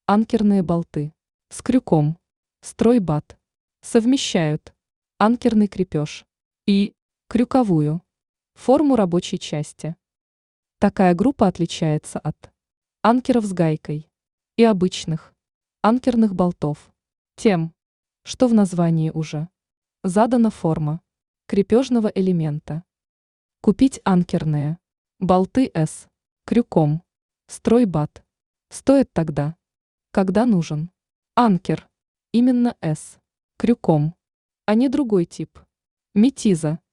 Анкерные болты. С крюком. Стройбат. Совмещают анкерный крепеж и крюковую форму рабочей части. Такая группа отличается от анкеров с гайкой и обычных анкерных болтов тем, что в названии уже задана форма крепежного элемента. Купить анкерные болты с крюком стройбат стоит тогда, когда нужен анкер именно с крюком, а не другой тип метиза